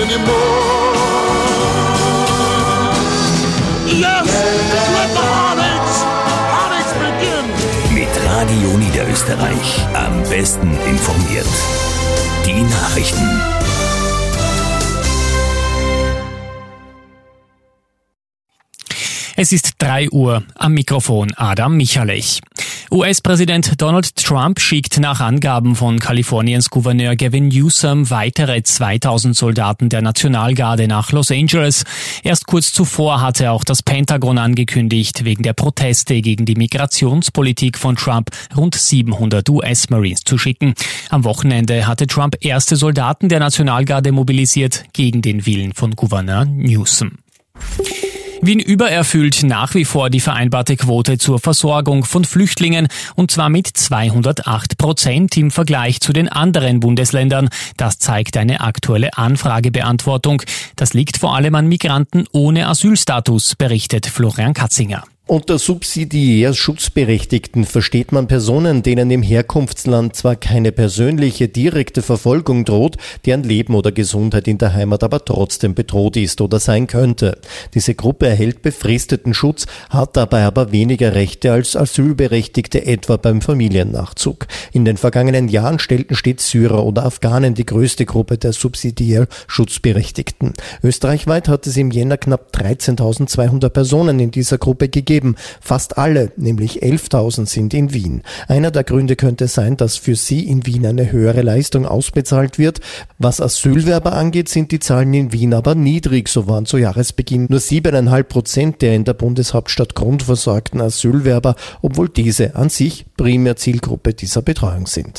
anymore. Yes, let the heartaches begin. Mit Radio Niederösterreich am besten informiert. Die Nachrichten. Es ist 3 Uhr, am Mikrofon Adam Michalech. US-Präsident Donald Trump schickt nach Angaben von Kaliforniens Gouverneur Gavin Newsom weitere 2000 Soldaten der Nationalgarde nach Los Angeles. Erst kurz zuvor hatte auch das Pentagon angekündigt, wegen der Proteste gegen die Migrationspolitik von Trump rund 700 US-Marines zu schicken. Am Wochenende hatte Trump erste Soldaten der Nationalgarde mobilisiert gegen den Willen von Gouverneur Newsom. Wien übererfüllt nach wie vor die vereinbarte Quote zur Versorgung von Flüchtlingen, und zwar mit 208% im Vergleich zu den anderen Bundesländern. Das zeigt eine aktuelle Anfragebeantwortung. Das liegt vor allem an Migranten ohne Asylstatus, berichtet Florian Katzinger. Unter subsidiär Schutzberechtigten versteht man Personen, denen im Herkunftsland zwar keine persönliche, direkte Verfolgung droht, deren Leben oder Gesundheit in der Heimat aber trotzdem bedroht ist oder sein könnte. Diese Gruppe erhält befristeten Schutz, hat dabei aber weniger Rechte als Asylberechtigte, etwa beim Familiennachzug. In den vergangenen Jahren stellten stets Syrer oder Afghanen die größte Gruppe der subsidiär Schutzberechtigten. Österreichweit hat es im Jänner knapp 13.200 Personen in dieser Gruppe gegeben. Fast alle, nämlich 11.000, sind in Wien. Einer der Gründe könnte sein, dass für sie in Wien eine höhere Leistung ausbezahlt wird. Was Asylwerber angeht, sind die Zahlen in Wien aber niedrig. So waren zu Jahresbeginn nur 7,5% der in der Bundeshauptstadt grundversorgten Asylwerber, obwohl diese an sich primär Zielgruppe dieser Betreuung sind.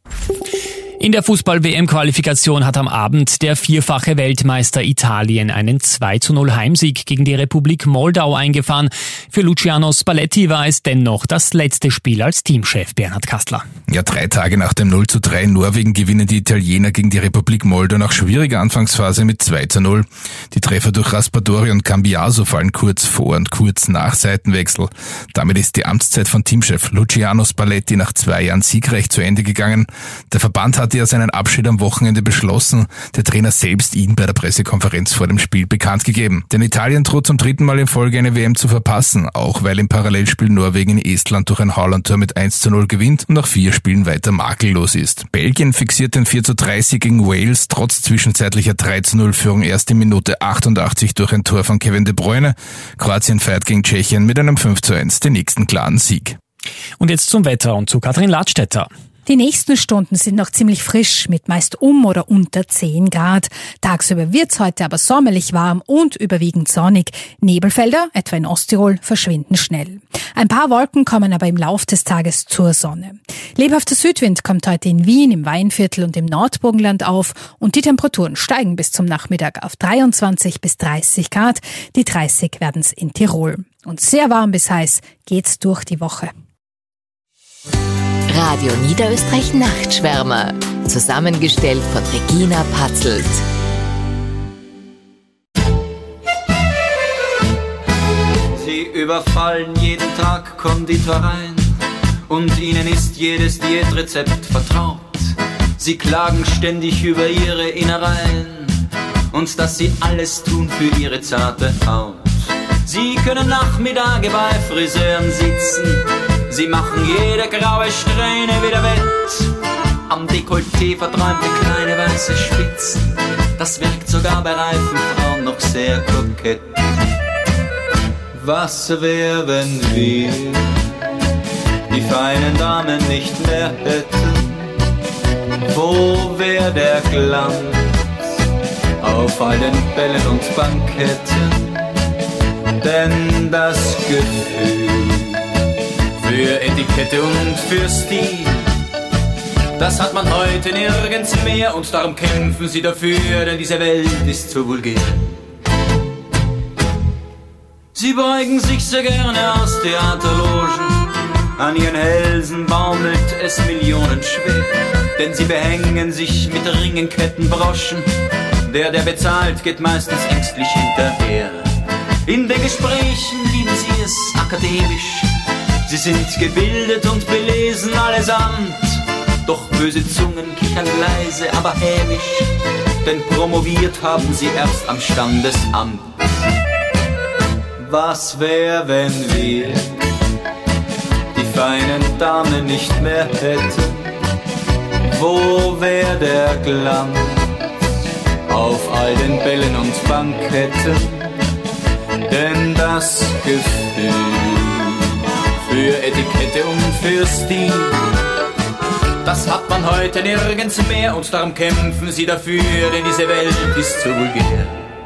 In der Fußball-WM-Qualifikation hat am Abend der vierfache Weltmeister Italien einen 2:0 Heimsieg gegen die Republik Moldau eingefahren. Für Luciano Spalletti war es dennoch das letzte Spiel als Teamchef. Bernhard Kastler. Ja, 3 Tage nach dem 0:3 in Norwegen gewinnen die Italiener gegen die Republik Moldau nach schwieriger Anfangsphase mit 2:0. Die Treffer durch Raspadori und Cambiaso fallen kurz vor und kurz nach Seitenwechsel. Damit ist die Amtszeit von Teamchef Luciano Spalletti nach 2 Jahren siegreich zu Ende gegangen. Der Verband hatte ja seinen Abschied am Wochenende beschlossen, der Trainer selbst ihn bei der Pressekonferenz vor dem Spiel bekannt gegeben. Denn Italien droht zum 3. Mal in Folge eine WM zu verpassen, auch weil im Parallelspiel Norwegen in Estland durch ein Haaland-Tor mit 1:0 gewinnt und nach 4 Spielen weiter makellos ist. Belgien fixiert den 4:30 gegen Wales trotz zwischenzeitlicher 3:0-Führung erst in Minute 88 durch ein Tor von Kevin De Bruyne. Kroatien feiert gegen Tschechien mit einem 5:1 den nächsten klaren Sieg. Und jetzt zum Wetter und zu Katrin Ladstätter. Die nächsten Stunden sind noch ziemlich frisch mit meist oder unter 10 Grad. Tagsüber wird's heute aber sommerlich warm und überwiegend sonnig. Nebelfelder, etwa in Osttirol, verschwinden schnell. Ein paar Wolken kommen aber im Lauf des Tages zur Sonne. Lebhafter Südwind kommt heute in Wien, im Weinviertel und im Nordburgenland auf und die Temperaturen steigen bis zum Nachmittag auf 23 bis 30 Grad. Die 30 werden's in Tirol. Und sehr warm bis heiß geht's durch die Woche. Radio Niederösterreich Nachtschwärmer. Zusammengestellt von Regina Patzelt. Sie überfallen jeden Tag Konditoreien und ihnen ist jedes Diätrezept vertraut. Sie klagen ständig über ihre Innereien und dass sie alles tun für ihre zarte Haut. Sie können Nachmittage bei Friseuren sitzen. Sie machen jede graue Strähne wieder wett. Am Dekolleté verträumte kleine weiße Spitzen. Das wirkt sogar bei reifen Frauen noch sehr kokett. Was wär, wenn wir die feinen Damen nicht mehr hätten? Wo wär der Glanz auf all den Bällen und Banketten? Denn das Gefühl für Etikette und für Stil, das hat man heute nirgends mehr und darum kämpfen sie dafür, denn diese Welt ist zu vulgär. Sie beugen sich sehr gerne aus Theaterlogen, an ihren Hälsen baumelt es millionenschwer, denn sie behängen sich mit Ringen, Ketten, Broschen, der bezahlt, geht meistens ängstlich hinterher. In den Gesprächen lieben sie es akademisch, sie sind gebildet und belesen allesamt, doch böse Zungen kichern leise, aber hämisch. denn promoviert haben sie erst am Standesamt. Was wär, wenn wir die feinen Damen nicht mehr hätten? Wo wär der Glanz auf all den Bällen und Banketten? Denn das Gefühl für Etikette und für Stil, das hat man heute nirgends mehr und darum kämpfen sie dafür, denn diese Welt ist so vulgär.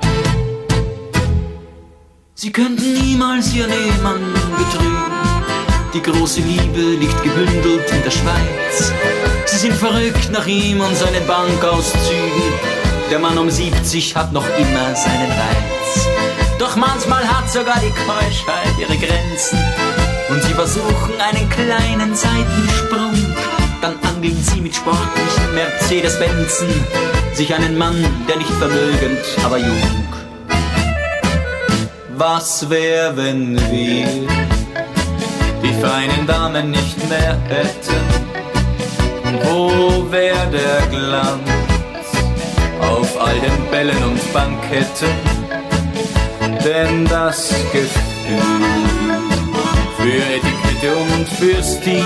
Sie könnten niemals ihren Ehemann betrügen, die große Liebe liegt gebündelt in der Schweiz. Sie sind verrückt nach ihm und seinen Bankauszügen, der Mann um 70 hat noch immer seinen Reiz. Doch manchmal hat sogar die Keuschheit ihre Grenzen und sie versuchen einen kleinen Seitensprung. Dann angeln sie mit sportlichen Mercedes-Benzen sich einen Mann, der nicht vermögend, aber jung. Was wär, wenn wir die feinen Damen nicht mehr hätten? Wo wär der Glanz auf all den Bällen und Banketten? Denn das Gefühl für Etikette und für Stil,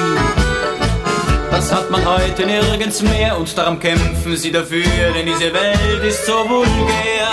das hat man heute nirgends mehr und darum kämpfen sie dafür, denn diese Welt ist so vulgär.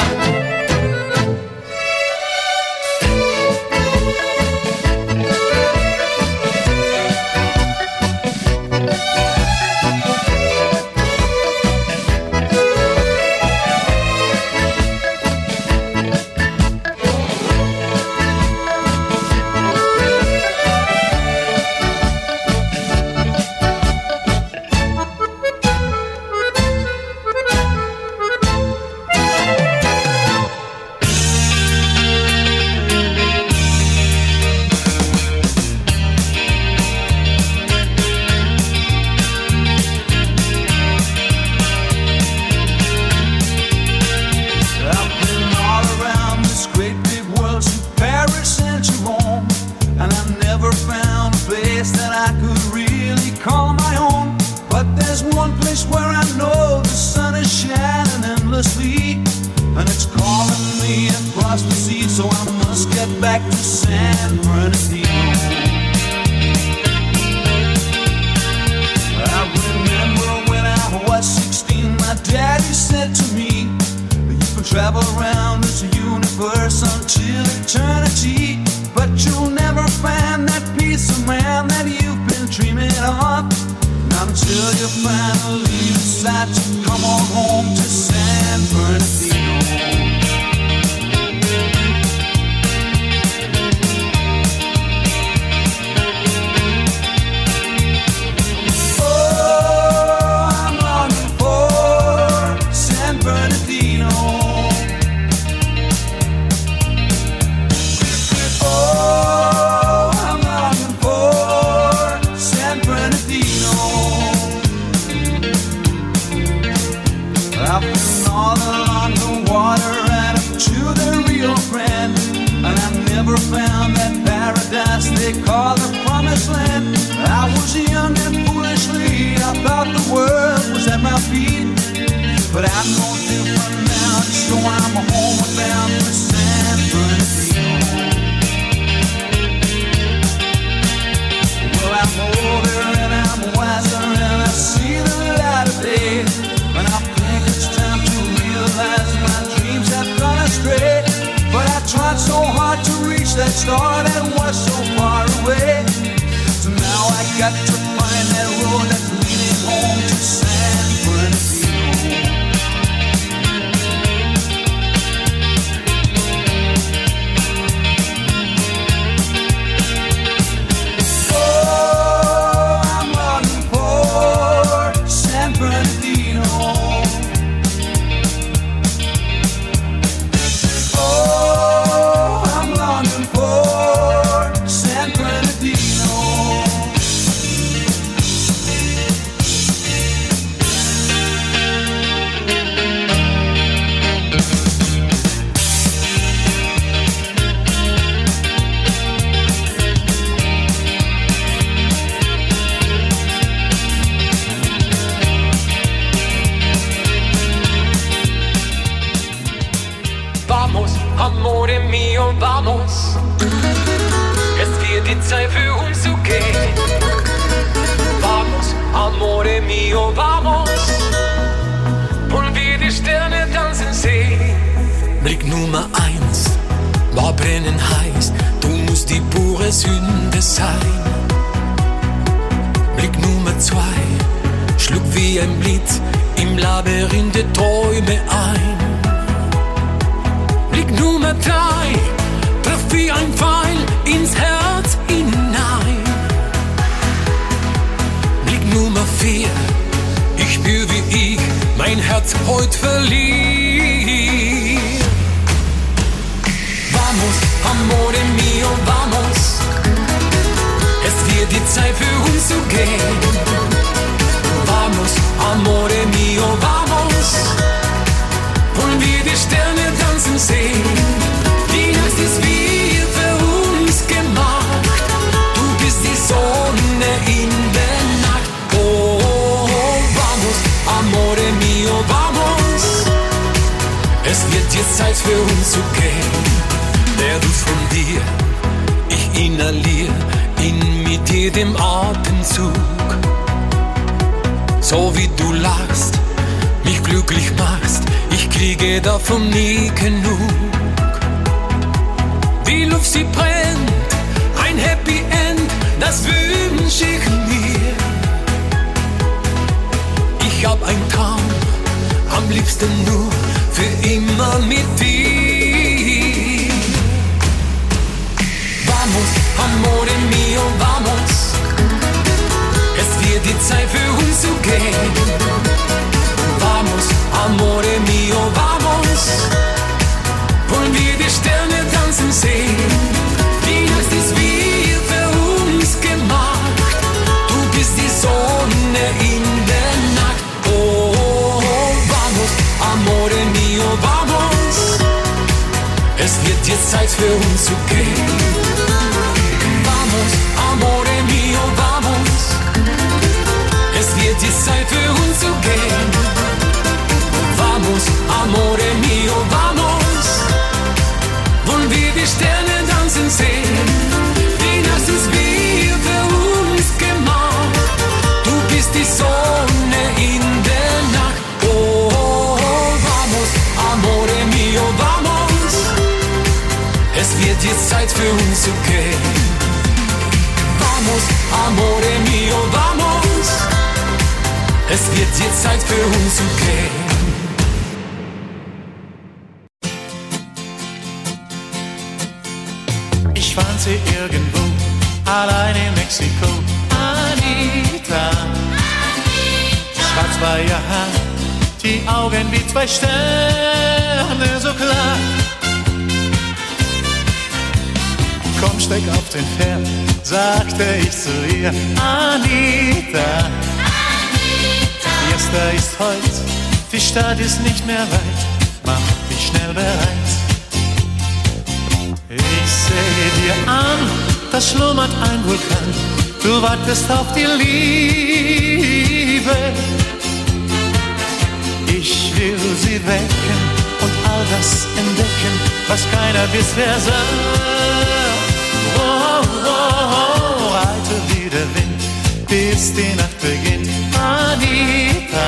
Oh, I'm longing for mio, vamos. Es wird die Zeit für uns zu gehen. Vamos, amore mio, vamos. Und wir die Sterne tanzen sehen. Blick Nummer 1 war brennend heiß. Du musst die pure Sünde sein. Blick Nummer 2 schlug wie ein Blitz im Labyrinth der Träume ein. Blick Nummer 3 traf wie ein Pfeil ins Herz hinein. Blick Nummer 4, ich spür wie ich mein Herz heute verliere. Vamos, amore mio, vamos. Es wird die Zeit für uns zu gehen. Vamos, amore mio, vamos. Wollen wir die Sterne tanzen sehen. Die Nacht ist wie für uns gemacht. Du bist die Sonne in der Nacht. Oh, vamos, amore mio, vamos. Es wird jetzt Zeit für uns zu gehen. Der Duft von dir, ich inhaliere ihn mit jedem Atemzug. So wie du lachst, mich glücklich machst, ich kriege davon nie genug. Die Luft, sie brennt, ein Happy End, das wünsch ich mir. Ich hab einen Traum, am liebsten nur für immer mit dir. Vamos, amore mio, vamos. Es wird die Zeit für uns zu gehen. Vamos, amore mio, vamos. Wollen wir die Sterne tanzen sehen. Die Nacht ist wie für uns gemacht. Du bist die Sonne in der Nacht. Oh, vamos, amore mio, vamos. Es wird jetzt Zeit für uns zu gehen. Vamos, amore mio, vamos. Es wird die Zeit für uns zu gehen. Vamos, amore mio, vamos. Wollen wir die Sterne tanzen sehen. Die Nacht ist wie für uns gemacht. Du bist die Sonne in der Nacht. Oh, vamos, amore mio, vamos. Es wird jetzt Zeit für uns zu gehen. Vamos, amore mio, vamos. Es wird jetzt Zeit für uns zu gehen. Ich fand sie irgendwo, allein in Mexiko. Anita, schwarz war ihr Haar, die Augen wie 2 Sterne so klar. Komm, steig auf den Pferd, sagte ich zu ihr. Anita, Fiesta ist heut, die Stadt ist nicht mehr weit, mach dich schnell bereit. Ich sehe dir an, da schlummert ein Vulkan, du wartest auf die Liebe. Ich will sie wecken und all das entdecken, was keiner bisher sah. Oh, oh, oh, reite wie der Wind, bis die Nacht beginnt. Anita,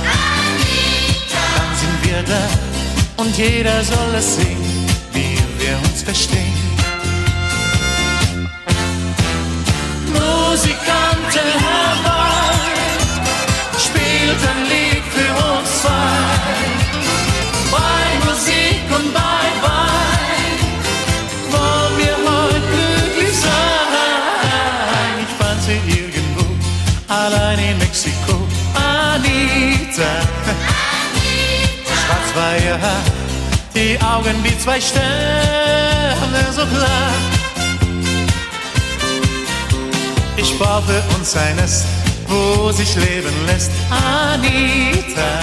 dann sind wir da und jeder soll es sehen, wie wir uns verstehen. Musikanten herbei, spielt ein Lied für uns zwei. Bei Musik und bei Wein wollen wir heute glücklich sein. Ich fand sie irgendwo, allein in Mexiko. Anita, schwarz war ihr Haar, die Augen wie 2 Sterne so klar. Ich brauche uns ein Nest, wo sich leben lässt. Anita,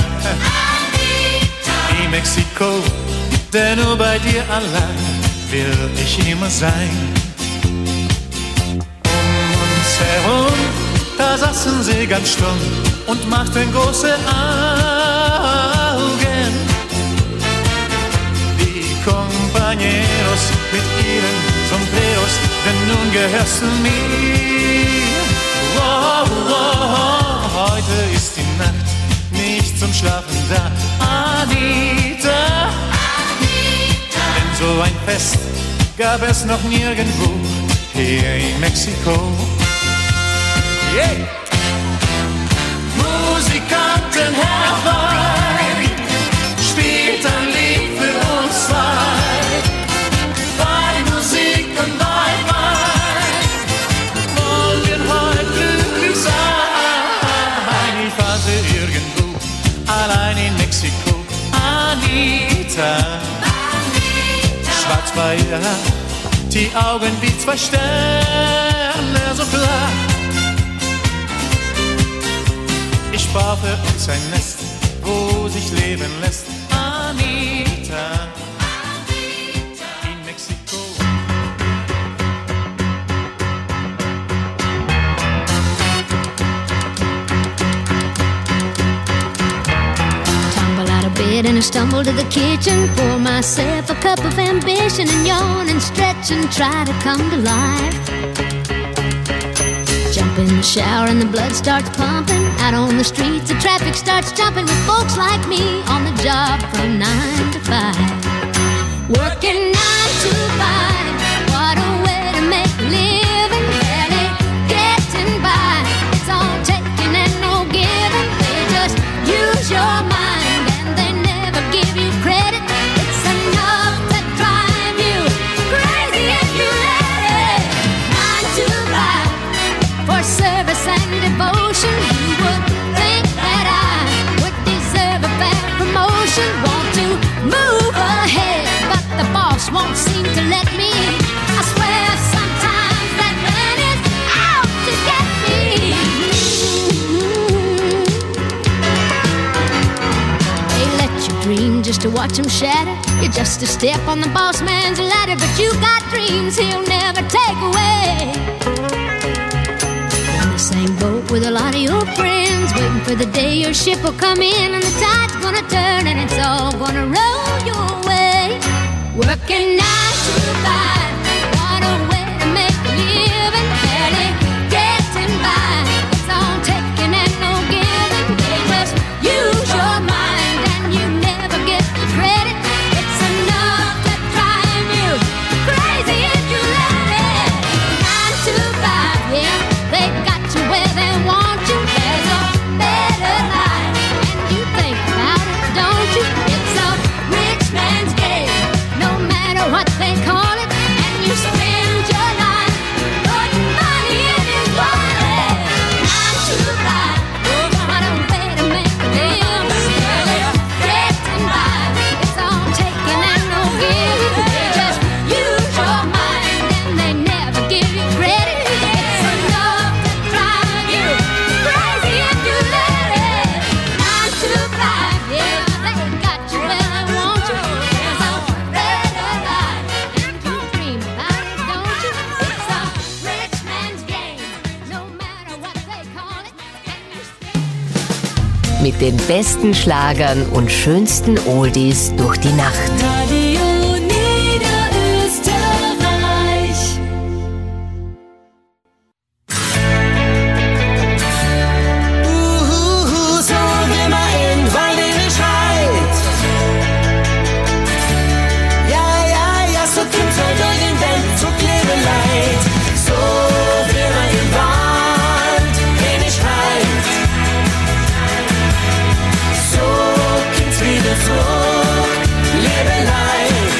in Mexiko, denn nur bei dir allein will ich immer sein. Um uns herum, da saßen sie ganz stumm und machten große Augen. Die Compañeros mit ihren Sombreros, denn nun gehörst du mir. Oh, oh, oh, heute ist die Nacht nicht zum Schlafen da, Anita. Denn so ein Fest gab es noch nirgendwo hier in Mexiko. Yeah. Musikanten herbei, spielt ein Lied für uns zwei. Bei Musik und bei Wein wollen wir heute glücklich sein. Ich warte irgendwo, allein in Mexiko, Anita. Schwarz bei ihr Haar, die Augen wie zwei Sterne so klar. Ich baue für uns ein Nest, wo sich leben lässt, Anita, in Mexiko. Tumble out of bed and I stumble to the kitchen, pour myself a cup of ambition and yawn and stretch and try to come to life. Jump in the shower and the blood starts pumping. Out on the streets the traffic starts jumping with folks like me on the job from 9 to 5. Working 9 to 5, what a way to make a living. Barely getting by, it's all taking and no giving. They just use your mind and they never give you credit. It's enough to drive you crazy if you let it. 9 to 5 for service and devotion. You would think that I would deserve a bad promotion. Want to move ahead, but the boss won't seem to let me. I swear sometimes that man is out to get me. They let you dream just to watch him shatter. You're just a step on the boss man's ladder, but you got dreams he'll never take away. Same boat with a lot of your friends, waiting for the day your ship will come in and the tide's gonna turn and it's all gonna roll your way. Working 9 to 5, what a way to make a living. Barely getting by, it's all taking and no giving. They just use your mind and you never get the credit. It's enough to drive you crazy if you let it. 9 to 5, yeah, they've got where they want you. There's a better life, and you think about it, don't you? It's a rich man's game, no matter what they call it. And you spend your life putting money in his wallet. 9 to 5, what a way to make a living. Getting by, it's all taking and no giving. They just use your mind and they never give you credit. It's enough to drive you crazy if you let it. 9 to 5, yeah, they got you where they want you. There's a better life, and you dream about it, don't you? It's a rich man's game, no matter what they call it. Mit den besten Schlagern und schönsten Oldies durch die Nacht. Radio Niederösterreich. So will man in Wald in den Schreit. Ja, ja, ja, so kommt so durch den Welt, so kleben leid. So will man in Wald in den Schreit. So kommt's wieder zurück, lebe leid.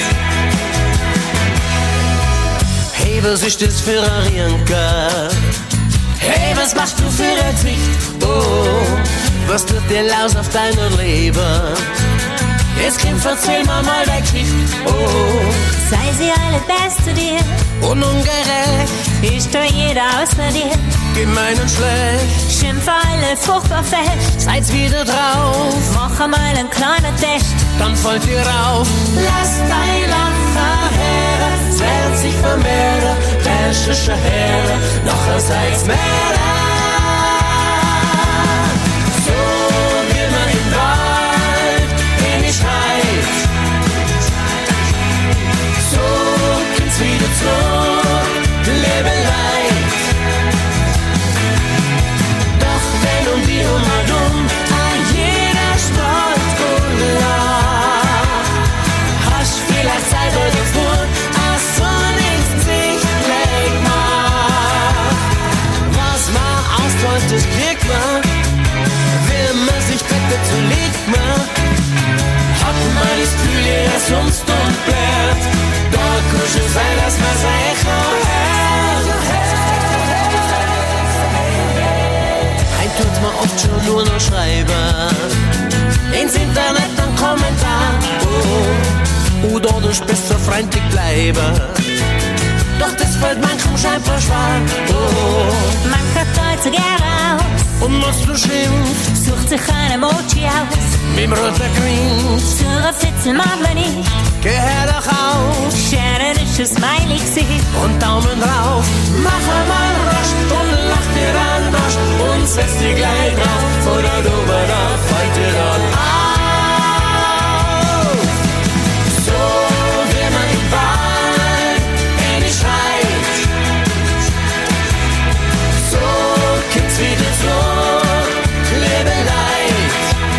Hey, was ist das für ein Rienker? Hey, was machst du für ein Gesicht? Oh, was tut dir Laus auf deiner Leber? Jetzt Kind, erzähl mir mal deine Geschichte. Oh, Sei sie alle best zu dir, und ungerecht ist doch jeder außer dir. gemein und schlecht. Schimpf alle furchtbar fest, Seid's wieder drauf, mach einmal ein kleiner Test. dann folgt ihr auf. Lasst dein Lacher her, es wird sich vermehren. Wäschische Heere, noch seid's mehr. So will man im Wald in die Schreit. So Leben. Doch das fällt manchem scheinbar schwer. Oh. Mancher teilt so gerne aus Und was du schimpft, sucht sich ein Emoji aus. mit dem roten Grinst, Zur Fitzel mag man nicht. gehör doch auf. Scheren ist ein Smiley-Gesicht. Und Daumen drauf, mach einmal rasch und lach dir an den Arsch und setz dich gleich drauf. Vor der Dumme, da fällt dir dann auf. So wie man im Wald in die schreit, so kommt's wieder zurück, lebe leid.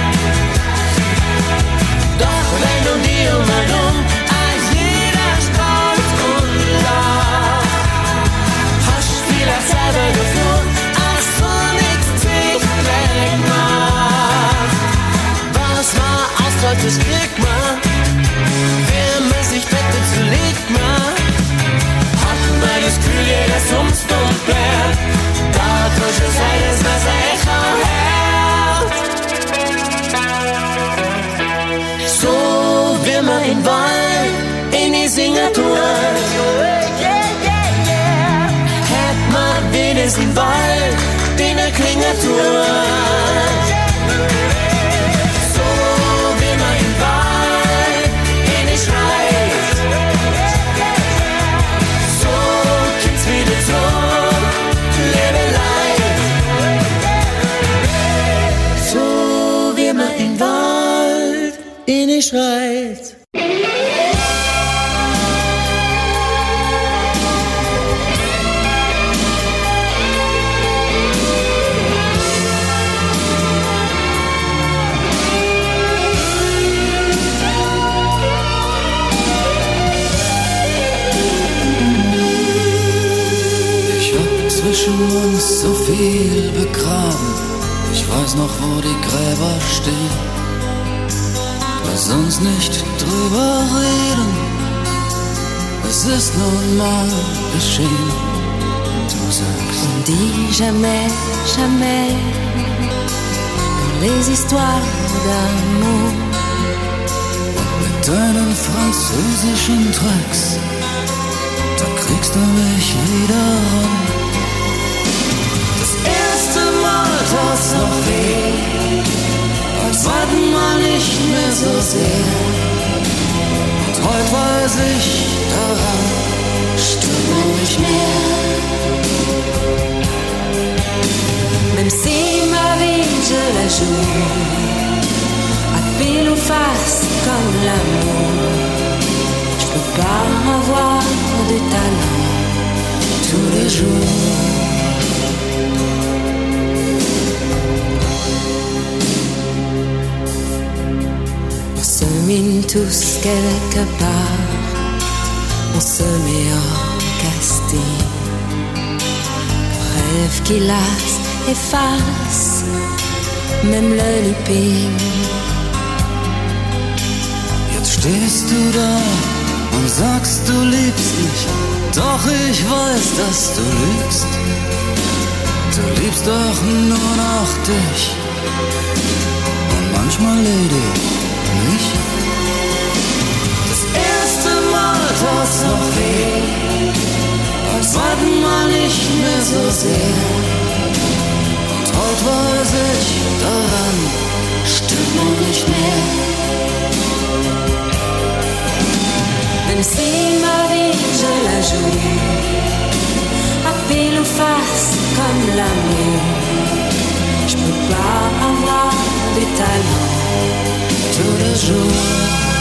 Doch wenn du dir mal dumm, als jeder strahlt und lacht, hast vielleicht selber Gefühl, als du nichts zwischenweg macht. Was war ausstrahlt, das kriegt man, wenn man sich bettet, so liegt man. Hat man das Gefühl, jeder summt und blärt, da tust du sein, das Wasser Echo hält. So wie man im Wald in die Singertour, hätt man wenigstens im Wald in der Klingertour. So wie man im Wald in die schreit, so kommt's wieder zurück, lebe leid. So wie man im Wald in die schreit. Ich hab zwischen uns so viel begraben. Ich weiß noch, wo die Gräber stehen. Lass uns nicht drüber reden. Es ist nun mal geschehen. Du sagst, on dit jamais, jamais dans les histoires d'amour. mit deinen französischen Tracks, da kriegst du mich wieder ran. Das erste Mal tat's noch weh, beim zweiten Mal nicht mehr so sehr. Und heute weiß ich daran, stimmt man nicht mehr. Même si ma vie je la joue à pile ou face comme l'amour, je peux pas avoir de talent tous les jours. On se mine tous quelque part, on se met en casting. Rêve qui lasse, efface, même le looping. Jetzt stehst du da und sagst, du liebst mich. Doch ich weiß, dass du lügst. Du liebst doch nur noch dich. Und manchmal Lady, mich. Das erste Mal tat's noch weh, beim zweiten Mal nicht mehr so sehr. Und heute weiß ich daran, stimmt man nicht mehr. Même si ma vie je la joue à pile ou face comme l'amour, je peux pas avoir de talent tous les jours.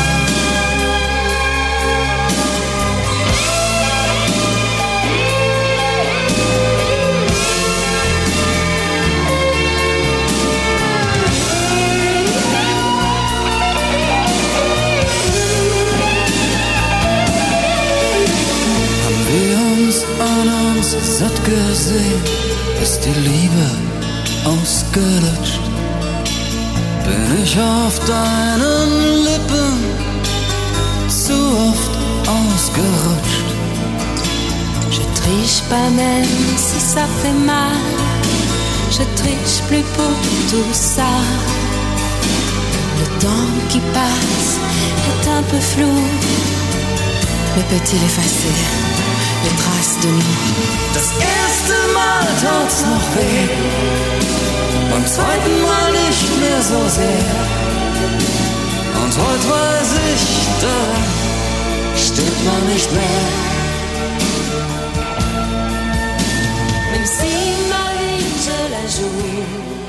An uns satt gesehen, ist die Liebe ausgelutscht. Bin ich auf deinen Lippen zu oft ausgerutscht. Je triche pas même si ça fait mal, je triche plus pour tout ça. Le temps qui passe est un peu flou, mais peut-il effacer les traces de nous? Das erste Mal taut's noch weh, beim zweiten Mal nicht mehr so sehr. Und heute weiß ich, da steht man nicht mehr. Même si ma vie je la joue.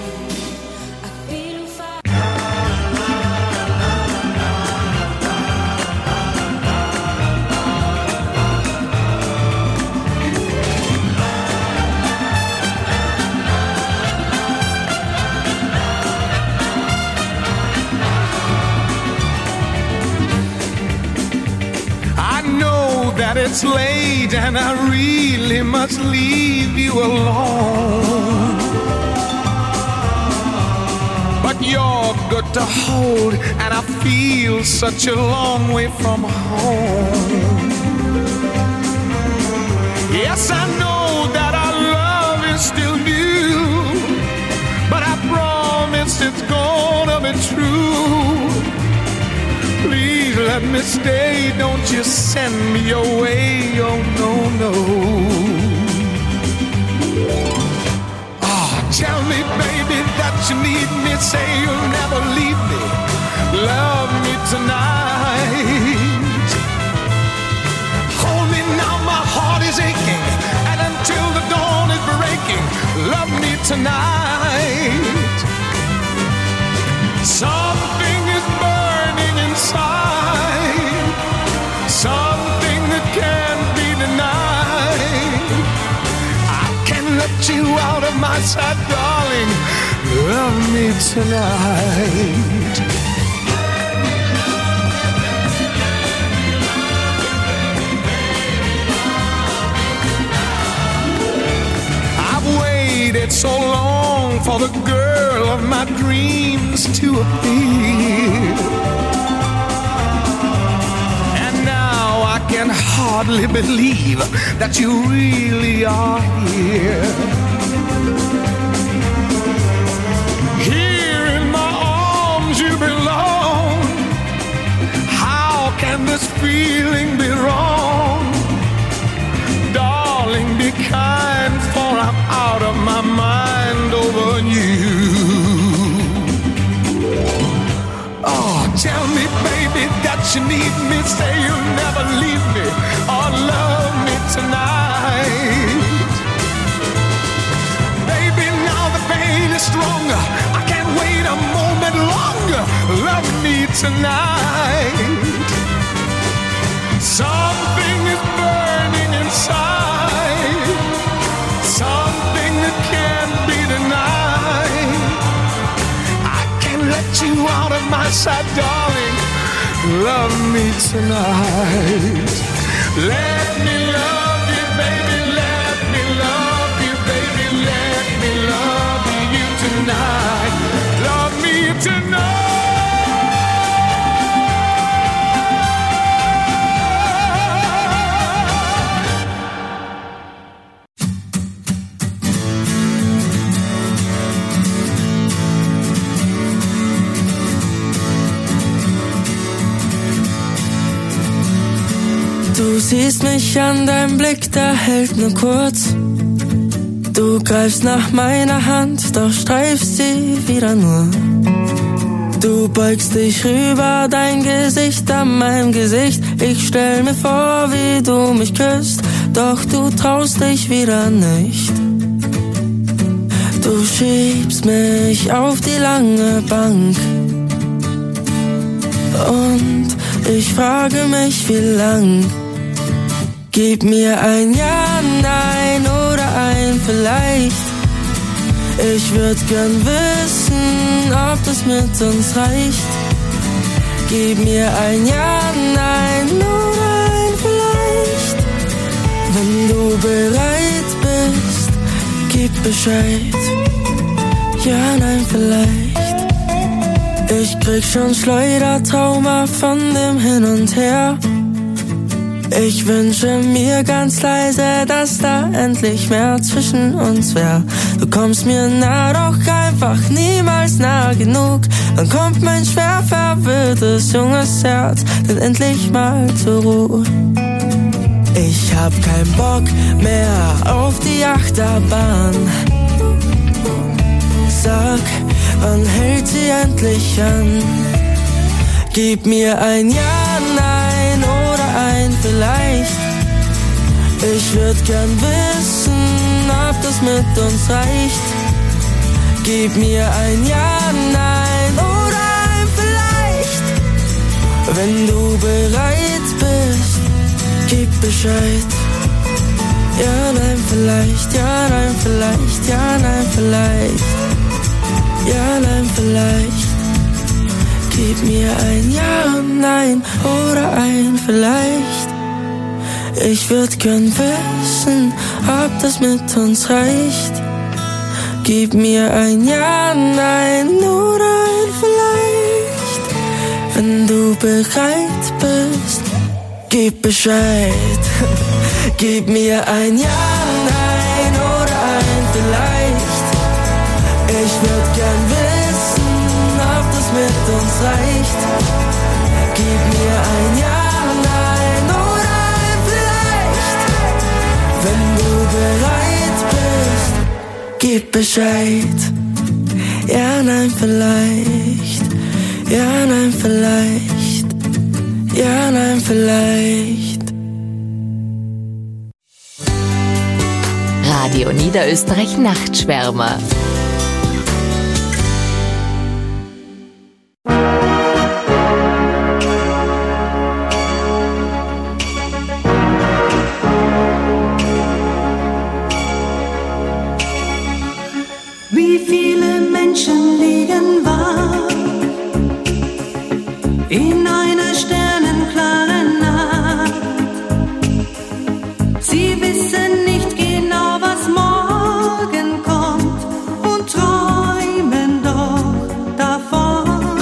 That it's late and I really must leave you alone. But you're good to hold and I feel such a long way from home. Yes, I know that our love is still new, but I promise it's gonna be true. Please let me stay, don't you send me away, oh no, no. Oh, tell me, baby, that you need me, say you'll never leave me, love me tonight. Hold me now, my heart is aching, and until the dawn is breaking, love me tonight. Something is burning inside, something that can't be denied. I can't let you out of my sight, darling. Love me tonight. I've waited so long for the girl of my dreams to appear, and now I can hardly believe that you really are here. Here in my arms you belong. How can this feeling be wrong? Darling, be kind, for I'm out of my mind over you. Oh, tell me, baby, that you need me, say you'll never leave me or love me tonight. Baby, now the pain is stronger, I can't wait a moment longer. Love me tonight. Something is burning inside, something that can't be denied. I can't let you out of my sight, darling. Love me tonight. Let me love you, baby. Let me love you, baby. Let me love you tonight. Love me tonight. Du siehst mich an, dein Blick, der hält nur kurz. Du greifst nach meiner Hand, doch streifst sie wieder nur. Du beugst dich rüber, dein Gesicht an meinem Gesicht. Ich stell mir vor, wie du mich küsst, doch du traust dich wieder nicht. Du schiebst mich auf die lange Bank und ich frage mich, wie lang. Gib mir ein Ja, Nein oder ein Vielleicht. Ich würd gern wissen, ob das mit uns reicht. Gib mir ein Ja, Nein oder ein Vielleicht. Wenn du bereit bist, gib Bescheid. Ja, nein, vielleicht. Ich krieg schon Schleudertrauma von dem Hin und Her. Ich wünsche mir ganz leise, dass da endlich mehr zwischen uns wär. Du kommst mir nah, doch einfach niemals nah genug. Dann kommt mein schwer verwirrtes junges Herz dann endlich mal zur Ruhe. Ich hab keinen Bock mehr auf die Achterbahn. Sag, wann hält sie endlich an? Gib mir ein Ja, Nein oder ein Vielleicht. Ich würd gern wissen, ob das mit uns reicht. Gib mir ein Ja, Nein oder ein Vielleicht. Wenn du bereit bist, gib Bescheid. Ja, nein, vielleicht, ja, nein, vielleicht, ja, nein, vielleicht. Ja, nein, vielleicht. Gib mir ein Ja, Nein oder ein Vielleicht. Ich würd gern wissen, ob das mit uns reicht. Gib mir ein Ja, Nein oder ein Vielleicht. Wenn du bereit bist, gib Bescheid. Gib mir ein Ja, Nein oder ein Vielleicht. Ich würd gern wissen, ob das mit uns reicht. Gib mir ein Ja, Nein oder ein Vielleicht. Wenn du bereit bist, gib Bescheid. Ja, nein, vielleicht. Ja, nein, vielleicht. Ja, nein, vielleicht. Radio Niederösterreich Nachtschwärmer. Wie viele Menschen liegen wach in einer sternenklaren Nacht. Sie wissen nicht genau, was morgen kommt und träumen doch davon.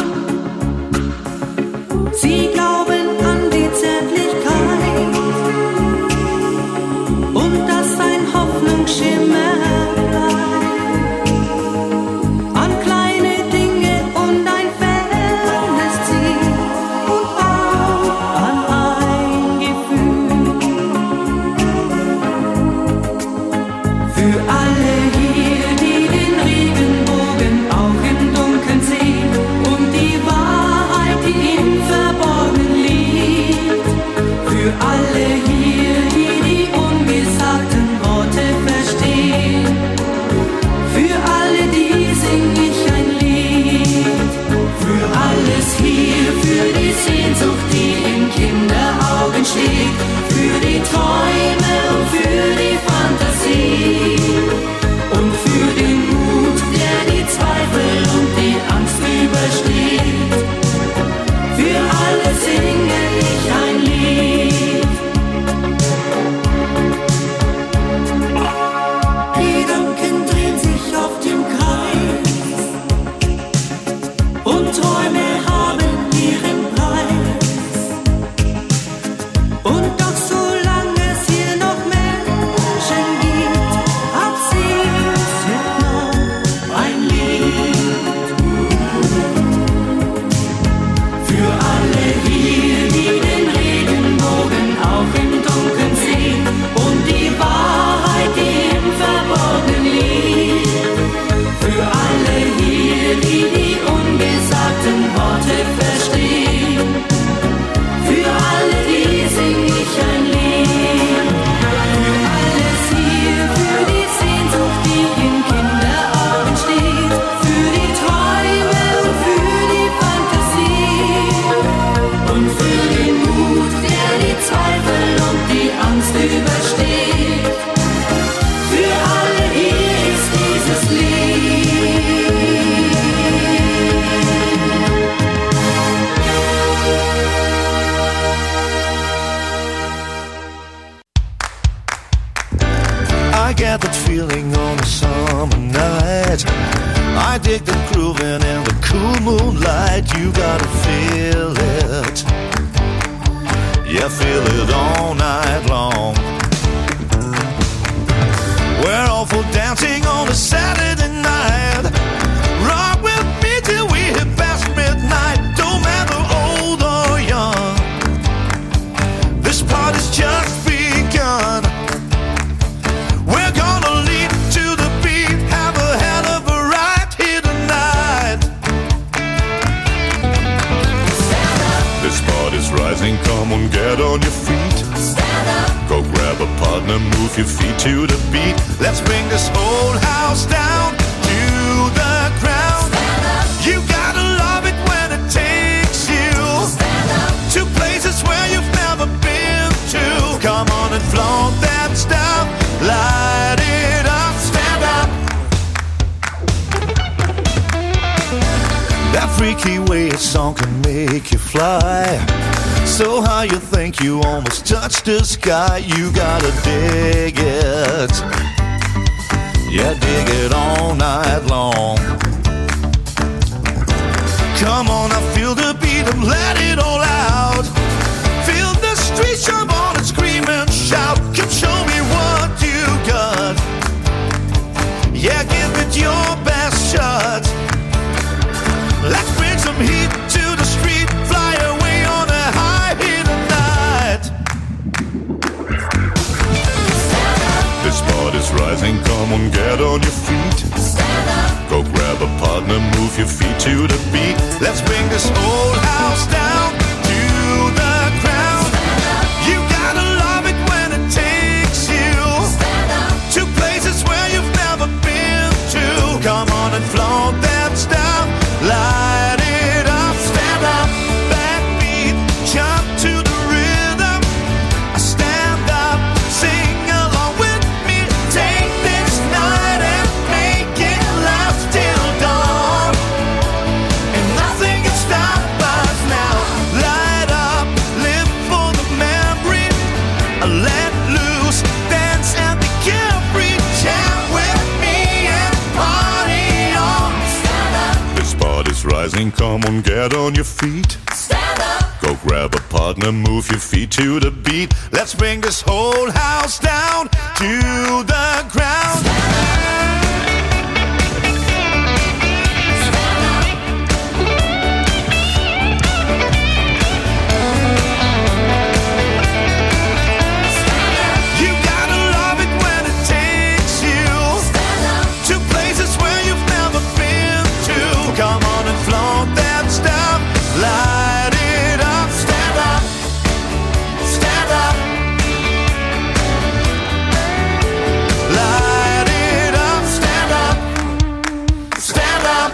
Sie glauben an die Zärtlichkeit und dass ein Hoffnungsschimmer für die Träume und für die Fantasie und für den Mut, der die Zweifel und die Angst übersteht. Für alle singe ich ein Lied. Gedanken drehen sich auf dem Kreis und Träume haben ihren Preis. Und doch solange es hier noch Menschen gibt, hat Sehnsucht noch ein Lied. Für alle hier, die den Regenbogen auch im Dunkeln sehen und die Wahrheit, die im Verborgenen liegt. Für alle hier, die die ungesagten Worte verstehen. Für alle, die sing ich ein Lied. Für alles hier, für die Sehnsucht, die in Kinderaugen steht. Für die Träume und für die Fantasie. Und für den Mut, der die Zweifel und die Angst übersteht. Für alle hier ist dieses Lied. I get that feeling on a summer night. I dig the grooving in the cool moonlight. You gotta feel it. Yeah, feel it all night long. We're all for dancing on a Saturday night. Rock with me till we hit past midnight. Don't matter old or young. This party's just begun. rising, come on, get on your feet. Stand up. Go grab a partner, move your feet to the beat. Let's bring this old house down to the ground. Stand up. You gotta love it when it takes you. Stand up. To places where you've never been to. Come on and flaunt that stuff, light it up, stand up. That freaky way a song can make you fly. So high you think you almost touch the sky. You gotta dig it. Yeah, dig it all night long. Come on, I feel the beat and let it all out. Feel the streets jump on and scream and shout. Come show me what you got. Yeah, give it your best shot. Let's bring some heat to the street. Fly away on a high in the night. This party's rising, come on, get on your feet. Stand up. Go grab a partner, move your feet to the beat. Let's bring this old house down to the ground. You gotta love it when it takes you to places where you've never been to. Come on and flaunt that stuff, light it up, stand up, backbeat, jump to the rhythm. Stand up, sing along with me, take this night and make it last till dawn. And nothing can stop us now. Light up, live for the memory, let loose, dance and be carefree. Jam with me and party on. Stand up. This party's rising, come on, get on your feet. Stand up. Go grab a partner, move your feet to the beat. Let's bring this whole house down to the ground. You gotta love it when it takes you to places where you've never been to. Come on and flaunt that stuff, light it up, stand up, stand up. Light it up, stand up, stand up.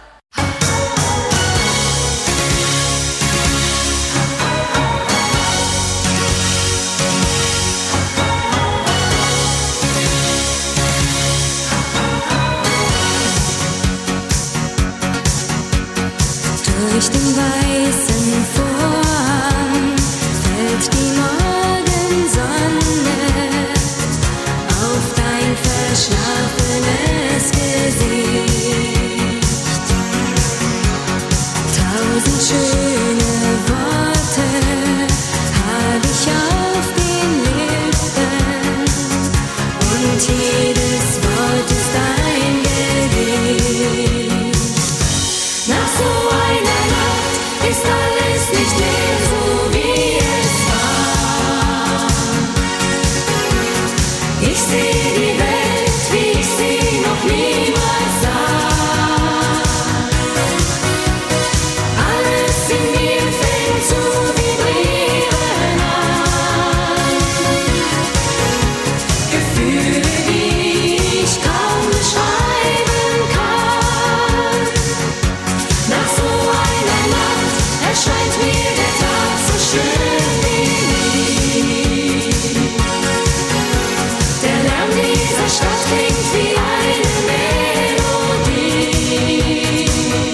Durch den weißen Vorhang fällt die Morgensonne auf dein verschlafenes Gesicht. 1000 schöne Worte habe ich auf den Lippen und jedes Wort ist ein Gedicht. Nach so einer Nacht ist alles nicht mehr so, wie es war. Ich sehe die Welt, wie ich sie noch niemals sah. Alles in mir fängt zu vibrieren an. Gefühle, die ich kaum beschreiben kann. Nach so einer Nacht erscheint mir der Tag so schön wie nie. Der Lärm dieser Stadt klingt wie eine Melodie.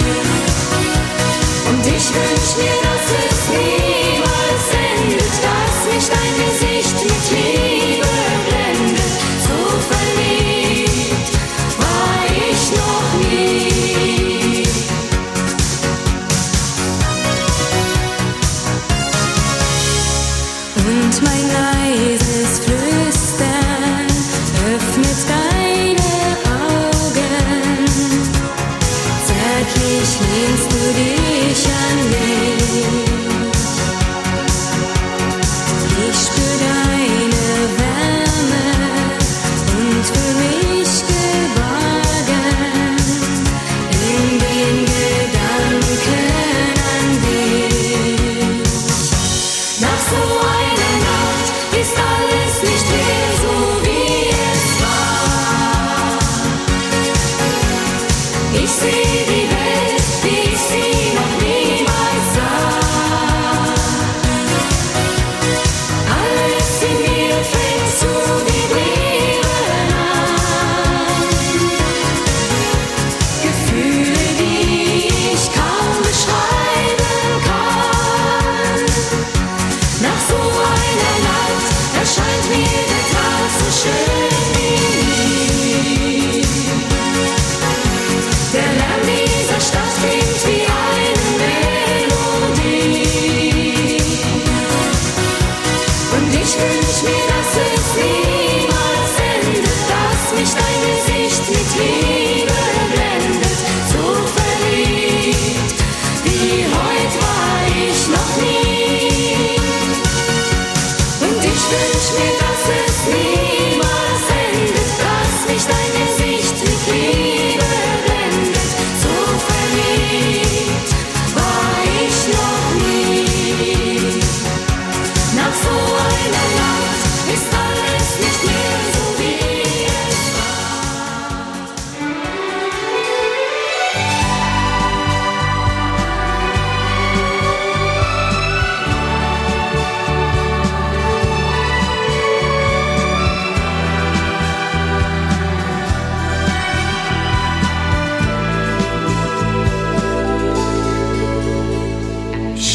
Und ich wünsch mir, dass es niemals endet, dass mich dein Gesicht mit Liebe blendet. So verliebt war ich noch nie. Und mein leises Flüstern öffnet deine Augen. Zärtlich lehnst du dich an mich.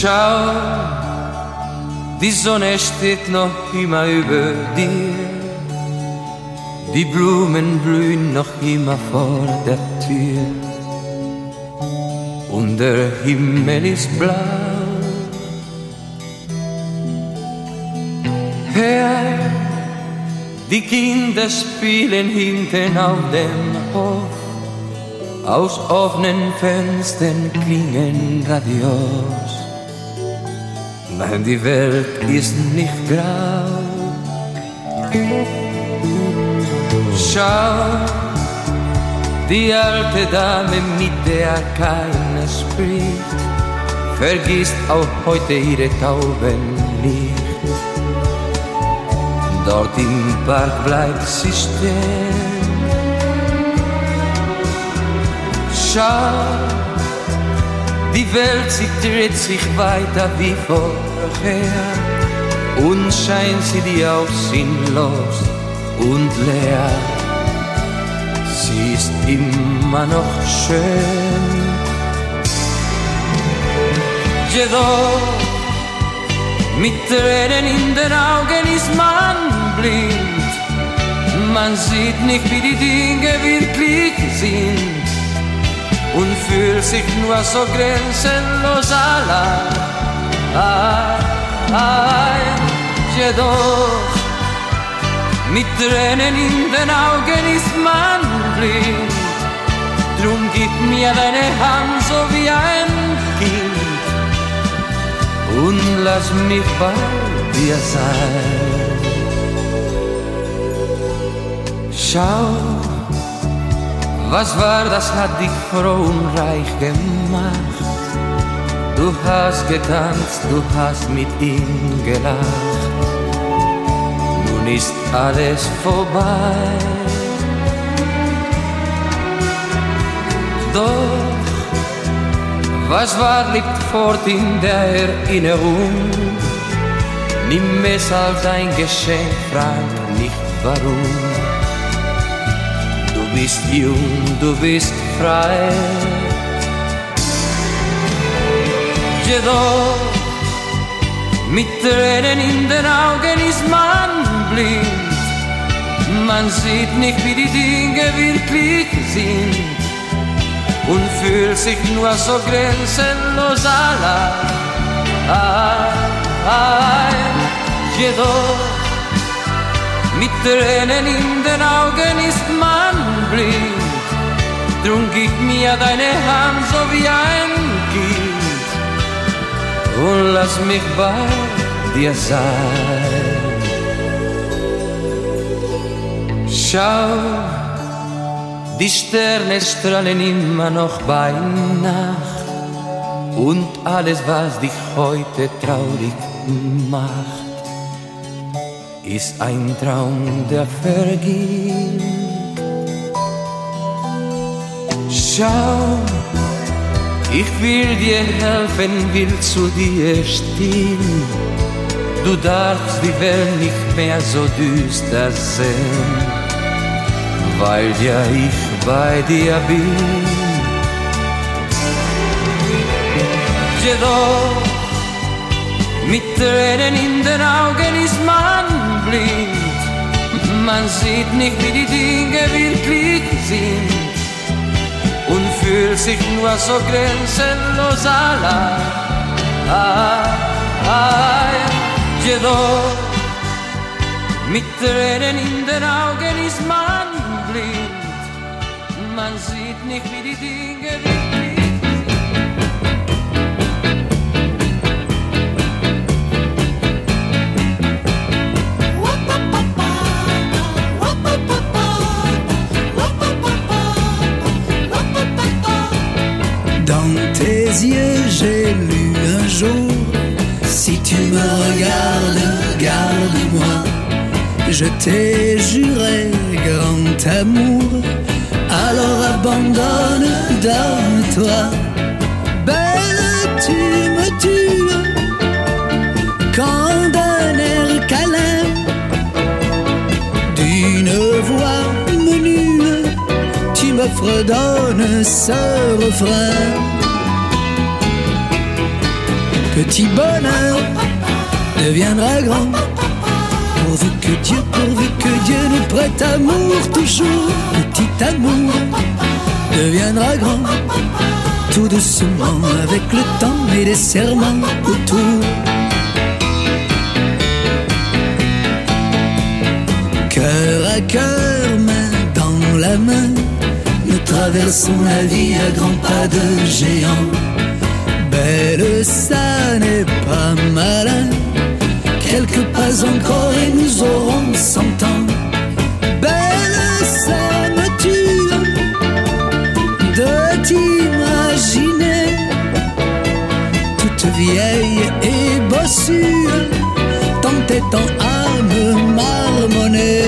Schau, die Sonne steht noch immer über dir. Die Blumen blühen noch immer vor der Tür. Und der Himmel ist blau. Hör, die Kinder spielen hinten auf dem Hof. Aus offenen Fenstern klingen Radios. Nein, die Welt ist nicht grau. Schau, die alte Dame, mit der keiner spricht, vergisst auch heute ihre Tauben nicht. Dort im Park bleibt sie stehen. Schau, die Welt, sie dreht sich weiter wie vorher und scheint sie dir auch sinnlos und leer. Sie ist immer noch schön. Jedoch mit Tränen in den Augen ist man blind. Man sieht nicht, wie die Dinge wirklich sind und fühlt sich nur so grenzenlos allein. Jedoch mit Tränen in den Augen ist man blind. Drum gib mir deine Hand so wie ein Kind und lass mich bei dir sein. Schau, was war, das hat dich froh und reich gemacht. Du hast getanzt, du hast mit ihm gelacht. Nun ist alles vorbei. Doch, was war, liegt fort in der Erinnerung. Nimm es als ein Geschenk, frag nicht warum. Du bist jung, du bist frei. Jedoch mit Tränen in den Augen ist man blind. Man sieht nicht, wie die Dinge wirklich sind und fühlt sich nur so grenzenlos allein. Jedoch mit Tränen in den Augen ist man blind. Drum gib mir deine Hand so wie ein Kind und lass mich bei dir sein. Schau, die Sterne strahlen immer noch bei Nacht und alles, was dich heute traurig macht, ist ein Traum, der vergeht. Schau, ich will dir helfen, will zu dir stehen. Du darfst die Welt nicht mehr so düster sehen, weil ja ich bei dir bin. Jedoch mit Tränen in den Augen ist man blind. Man sieht nicht, wie die Dinge wirklich sind und fühlt sich nur so grenzenlos allein. Jedoch mit Tränen in den Augen ist man blind. Man sieht nicht, wie die Dinge wirklich sind. Dans tes yeux, j'ai lu un jour: si tu me regardes, garde-moi. Je t'ai juré grand amour, alors abandonne, donne-toi. Belle, tu me tues quand d'un air câlin, d'une voix menue, tu me fredonnes ce refrain. Petit bonheur deviendra grand. Pourvu que Dieu nous prête amour toujours. Petit amour deviendra grand. Tout doucement avec le temps et les serments autour. Cœur à cœur, main dans la main, nous traversons la vie à grands pas de géant. Belle, ça n'est pas malin. Quelques pas encore et nous aurons 100 ans. Belle, ça me tue de t'imaginer toute vieille et bossue, t'entêtant à me marmonner.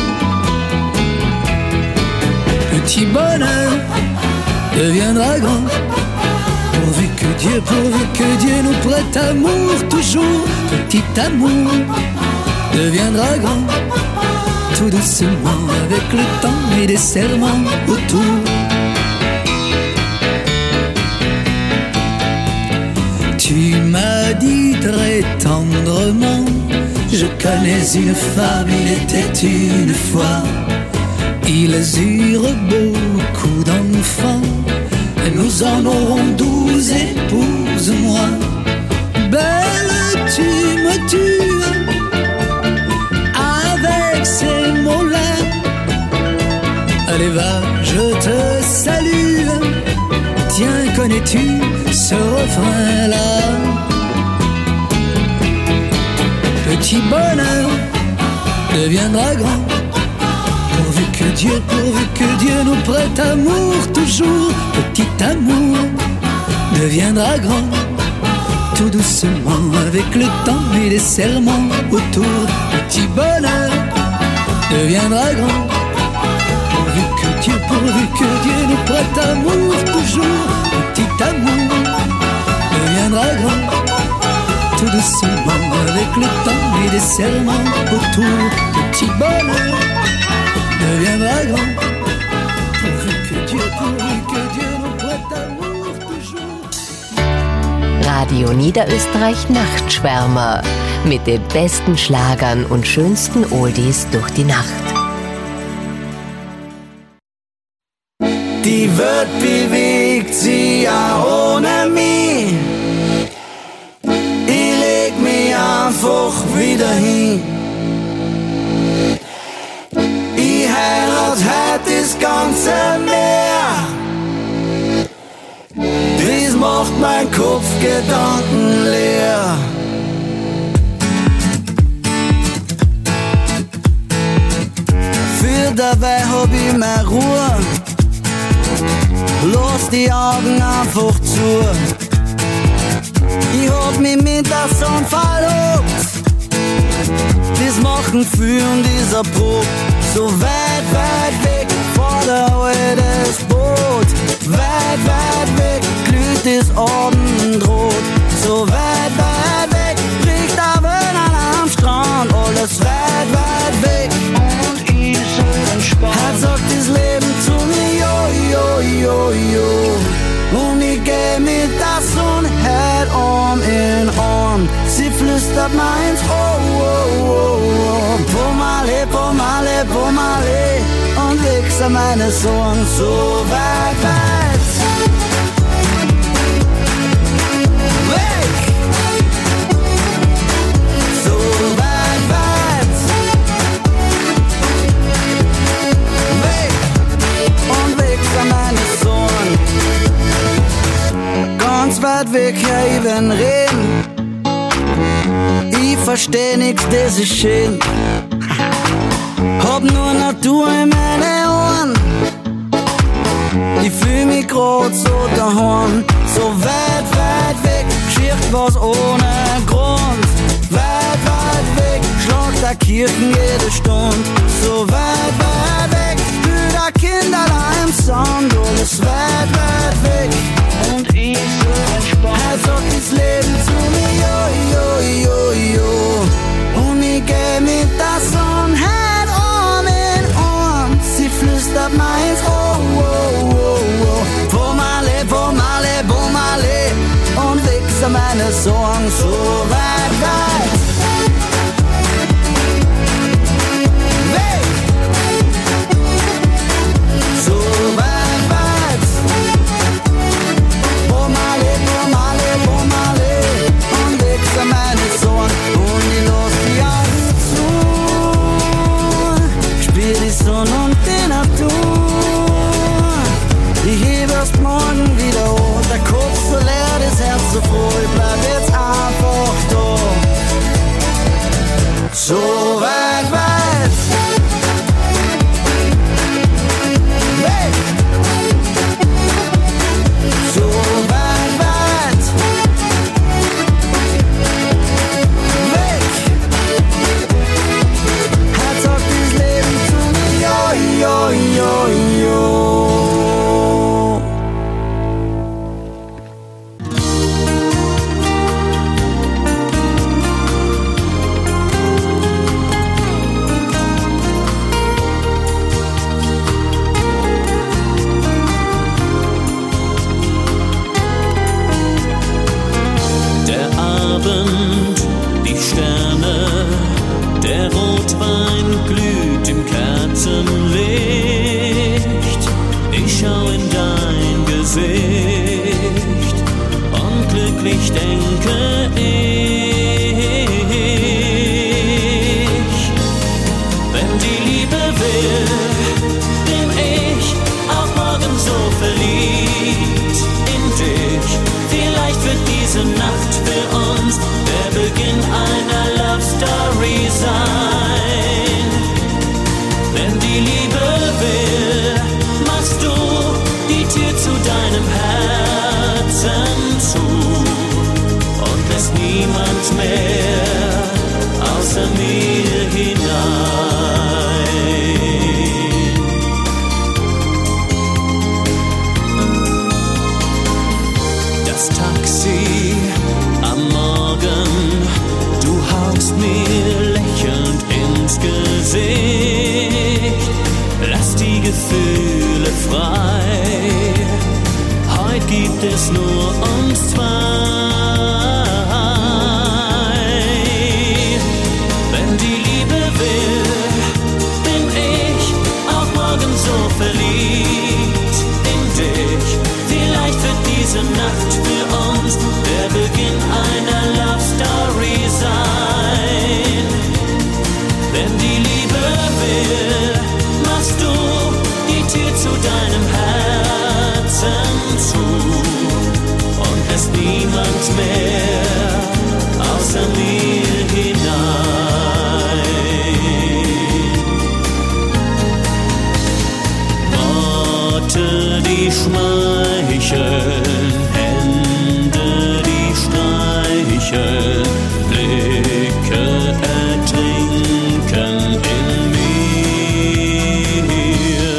Petit bonheur deviendra grand. Pourvu que Dieu nous prête amour toujours. Petit amour deviendra grand. Tout doucement avec le temps et des serments autour. Tu m'as dit très tendrement, je connais une femme, il était une fois. Ils eurent beaucoup d'enfants, et nous en aurons 12, épouse-moi. Belle, tu me tues avec ces mots-là. Allez va, je te salue. Tiens, connais-tu ce refrain-là? Petit bonheur deviendra grand. Pourvu que Dieu nous prête amour toujours. Petit amour deviendra grand. Tout doucement avec le temps et les serments autour. Petit bonheur deviendra grand. Pourvu que Dieu nous prête amour toujours. Petit amour deviendra grand. Tout doucement avec le temps et les serments autour. Petit bonheur deviendra grand. Pourvu que Dieu nous prête amour toujours. Radio Niederösterreich Nachtschwärmer mit den besten Schlagern und schönsten Oldies durch die Nacht. Die Welt bewegt sich ja ohne mich. Ich leg mich einfach wieder hin. Ich heirat heute das ganze Meer. Das macht mein Kopf gedankenleer. Für dabei hab ich meine Ruhe. Lass die Augen einfach zu. Ich hab mich mit der Sonne verlobt. Das machen für und dieser Probe. So weit, weit weg vor der altes Boot. Weit, weit weg glüht das Abendrot. So weit, weit weg bricht der Wellen am Strand. Alles weit, weit weg und ich so entspannt. Heute sagt das Leben zu mir, jo, jo, jo, jo. Und ich geh mit der Sonne heute Arm in Arm. Sie flüstert mir ins Ohr, oh, oh, oh. Pomale, pomale, pomale. Und wechsel meine Sorgen so weit, weit weg. So weit, weit weg. Und wechsel meine Sorgen ganz weit weg, ja, ich will reden. Ich versteh nix, das ist schön. Hab nur Natur in meine Ohren. Ich fühl mich grad so daheim. So weit, weit weg, schirrt was ohne Grund. Weit, weit weg, schlagt der Kirchen jede Stunde. So weit, weit weg, für der Kinder da im Sand. Alles weit, weit weg und ich so entspannt. Heute sagt das Leben zu mir, jo, jo, jo, jo. Und ich geh mit der Sonne heut Arm in Arm. Sie flüstert mir ins Ohr, oh, oh, oh. Pomale, pomale, pomale. Und wechsel meine meine Sorgen so weit, weit weg. So weit, weit. Bomale, bomale, bomale. Und weg sind meine Sorgen und ich lass die Augen zu. Spür die Sonne und die Natur. Ich heb erst morgen wieder hoch, der Kopf so leer, das Herz so froh, ich bleib jetzt einfach da. So weit, weit weg. So weit, weit weg. Hat sagt das Leben zu mir, jo, jo, jo, jo. Die Sterne, der Rotwein glüht im Kerzenlicht. Ich schau in dein Gesicht und glücklich denke ich. Wenn die Liebe will, bin ich auch morgen so verliebt in dich. Vielleicht wird diese Nacht für uns der Beginn einer Love Story sein. Wenn die Liebe will, machst du die Tür zu deinem Herzen zu und lässt niemand mehr außer mir hinein. Das Taxi am Morgen, du haust mir lächelnd ins Gesicht. Lass die Gefühle frei, heute gibt es nur uns zwei. Wenn die Liebe will, bin ich auch morgen so verliebt in dich. Vielleicht wird diese Nacht für uns der Beginn einer Love Story sein. Wenn die Liebe will, machst du die Tür zu deinem Herzen zu und lässt niemand mehr außer mir hinein. Worte, die schmeicheln, Hände, die streicheln, Blicke ertrinken in mir.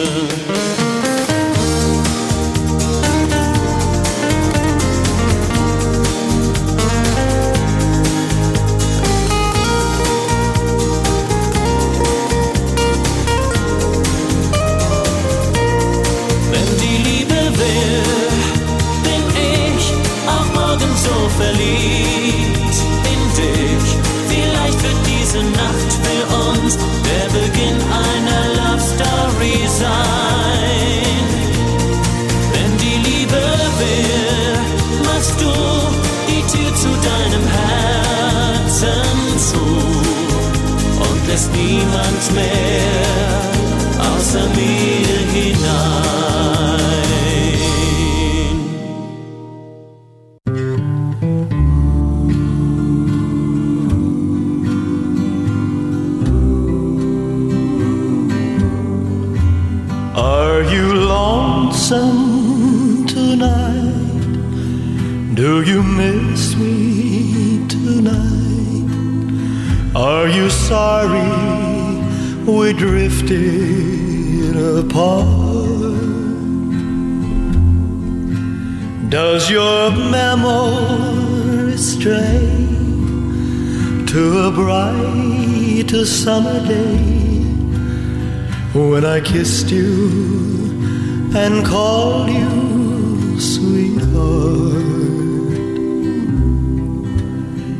Wenn die Liebe will, bin ich auch morgen so verliebt in dich. Vielleicht wird diese Nacht für uns der Beginn einer Love Story sein. Wenn die Liebe will, machst du die Tür zu deinem Herzen zu und lässt niemand mehr außer mir hinein. Are you lonesome tonight? Do you miss me tonight? Are you sorry we drifted apart? Does your memory stray to a bright summer day when I kissed you and called you sweetheart?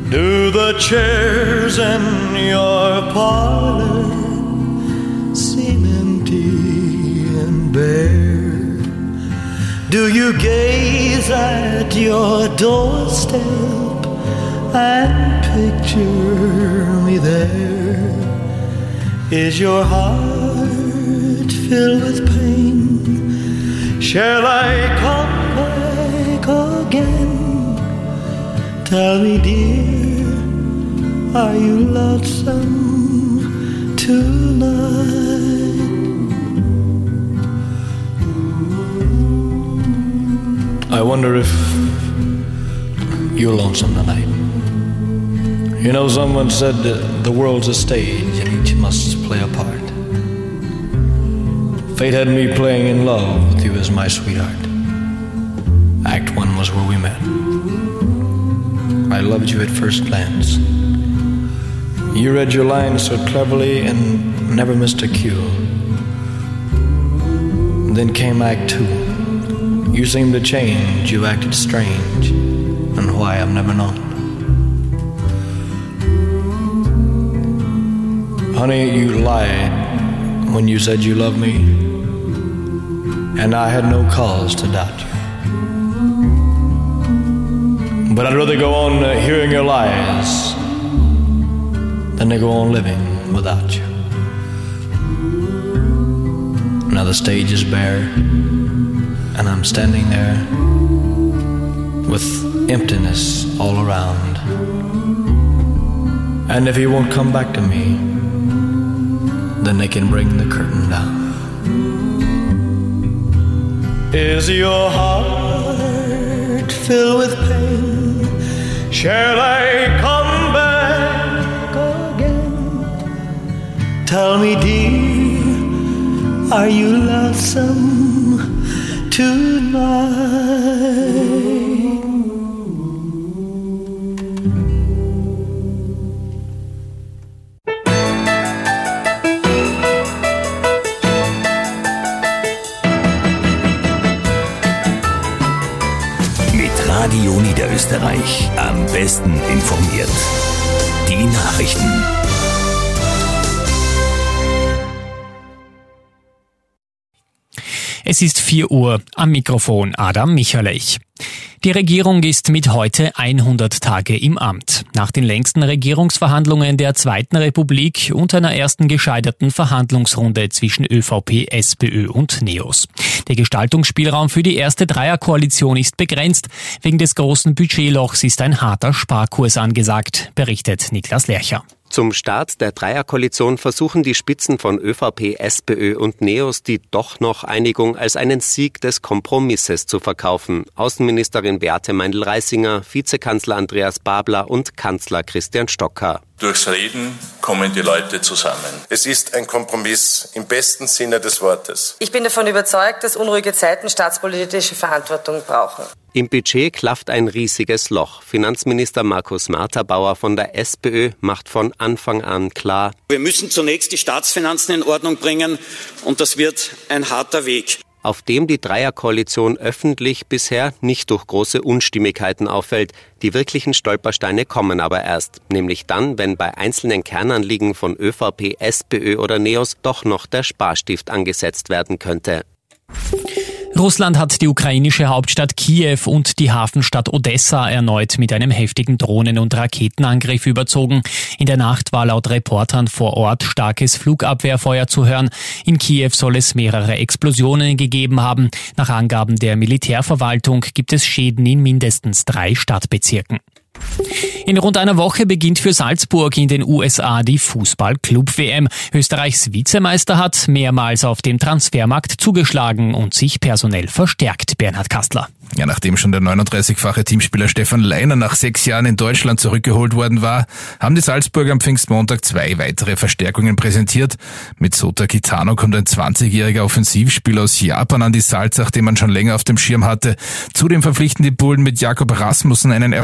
Do the chairs in your parlor seem empty and bare? Do you gaze at your doorstep and picture me there? Is your heart filled with pain? Shall I come back again? Tell me, dear, are you lonesome tonight? I wonder if you're lonesome tonight. You know, someone said that the world's a stage and each must play a part. Fate had me playing in love with you as my sweetheart. Act 1 was where we met. I loved you at first glance. You read your lines so cleverly and never missed a cue. Then came Act 2. You seemed to change, you acted strange, and why I've never known. Honey, you lied when you said you loved me, and I had no cause to doubt you. But I'd rather go on hearing your lies than to go on living without you. Now the stage is bare, and I'm standing there with emptiness all around. And if you won't come back to me, then they can bring the curtain down. Is your heart filled with pain? Shall I come back again? Tell me, dear, are you lonesome tonight? Radio Niederösterreich. Am besten informiert. Die Nachrichten. Es ist 4 Uhr. Am Mikrofon Adam Michalech. Die Regierung ist mit heute 100 Tage im Amt. Nach den längsten Regierungsverhandlungen der Zweiten Republik und einer ersten gescheiterten Verhandlungsrunde zwischen ÖVP, SPÖ und NEOS. Der Gestaltungsspielraum für die erste Dreierkoalition ist begrenzt. Wegen des großen Budgetlochs ist ein harter Sparkurs angesagt, berichtet Niklas Lercher. Zum Start der Dreierkoalition versuchen die Spitzen von ÖVP, SPÖ und NEOS die doch noch Einigung als einen Sieg des Kompromisses zu verkaufen. Außenministerin Beate Meindl-Reisinger, Vizekanzler Andreas Babler und Kanzler Christian Stocker. Durchs Reden kommen die Leute zusammen. Es ist ein Kompromiss im besten Sinne des Wortes. Ich bin davon überzeugt, dass unruhige Zeiten staatspolitische Verantwortung brauchen. Im Budget klafft ein riesiges Loch. Finanzminister Markus Marterbauer von der SPÖ macht von Anfang an klar: Wir müssen zunächst die Staatsfinanzen in Ordnung bringen und das wird ein harter Weg. Auf dem die Dreierkoalition öffentlich bisher nicht durch große Unstimmigkeiten auffällt. Die wirklichen Stolpersteine kommen aber erst, nämlich dann, wenn bei einzelnen Kernanliegen von ÖVP, SPÖ oder NEOS doch noch der Sparstift angesetzt werden könnte. Russland hat die ukrainische Hauptstadt Kiew und die Hafenstadt Odessa erneut mit einem heftigen Drohnen- und Raketenangriff überzogen. In der Nacht war laut Reportern vor Ort starkes Flugabwehrfeuer zu hören. In Kiew soll es mehrere Explosionen gegeben haben. Nach Angaben der Militärverwaltung gibt es Schäden in mindestens 3 Stadtbezirken. In rund einer Woche beginnt für Salzburg in den USA die Fußball-Club-WM. Österreichs Vizemeister hat mehrmals auf dem Transfermarkt zugeschlagen und sich personell verstärkt. Bernhard Kastler. Ja, nachdem schon der 39-fache Teamspieler Stefan Leiner nach 6 Jahren in Deutschland zurückgeholt worden war, haben die Salzburger am Pfingstmontag 2 weitere Verstärkungen präsentiert. Mit Sota Kitano kommt ein 20-jähriger Offensivspieler aus Japan an die Salzach, den man schon länger auf dem Schirm hatte. Zudem verpflichten die Bullen mit Jakob Rasmussen einen